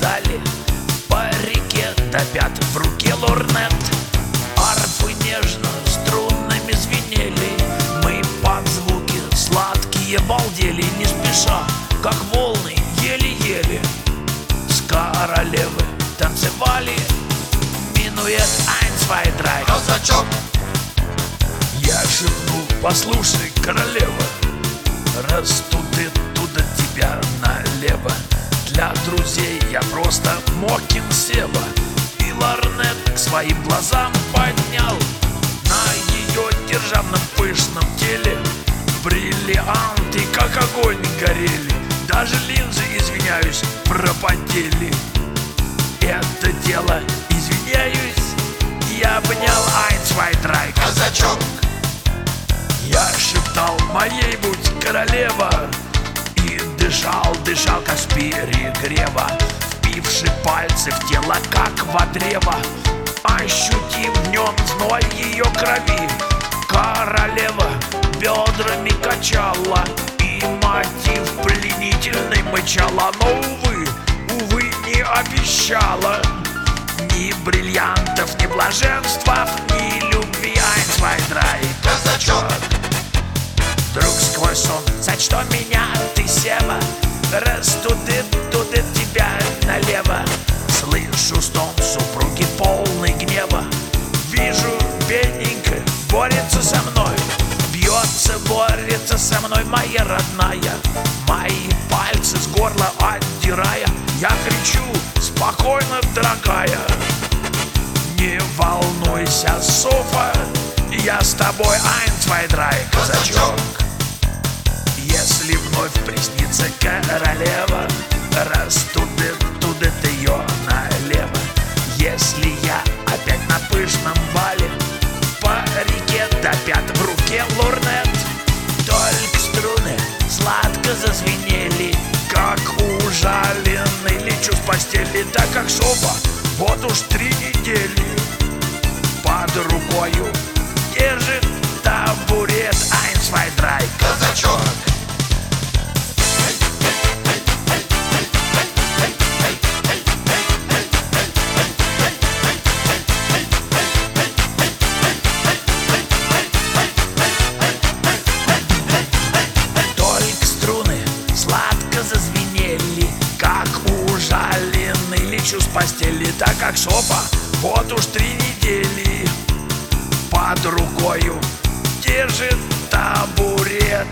зале, по реке до пят в руке лорнет. Арфы нежно струнными звенели, мы под звуки сладкие балдели, не спеша, как волны, еле-еле. С королевы танцевали минуэт eins, zwei, drei. Казачок, Я шепнул: послушай, королева, растуды туда тебя налево. Для друзей я просто Мокин Сева. И лорнет к своим глазам поднял. На ее державном пышном теле бриллианты как огонь горели. Даже линзы, извиняюсь, пропотели. Это дело, извиняюсь, я обнял eins, zwei, drei. казачок, Я шептал: моей будь королева. И дышал, дышал, как с перегрева, впивши пальцы в тело, как в древо, ощутив в нем зной ее крови. Королева бедрами качала и мотив пленительный мычала. Но, увы, не обещала ни бриллиантов, ни блаженства, ни любви eins, zwei, drei. казачок, Вдруг сквозь сон: сочто меня ты, Сева, растудит тебя налево. Слышу стон супруги, полный гнева. Вижу, бедненькая борется со мной, бьется, борется со мной моя родная. Мои пальцы с горла отдирая, я кричу: спокойно, дорогая, не волнуйся, Софа, я с тобой eins, zwei, drei, казачок. Если вновь приснится королева, растудит ее налево. Если я опять на пышном бале, по реке до пят в руке лорнет, только струны сладко зазвенели, как ужаленный лечу с постели. Так как Софа вот уж 3 недели под рукою держит табурет eins, zwei, drei, казачок, только струны сладко зазвенели, как ужаленный лечу с постели. Так как Софа вот уж 3 недели под рукою держит табурет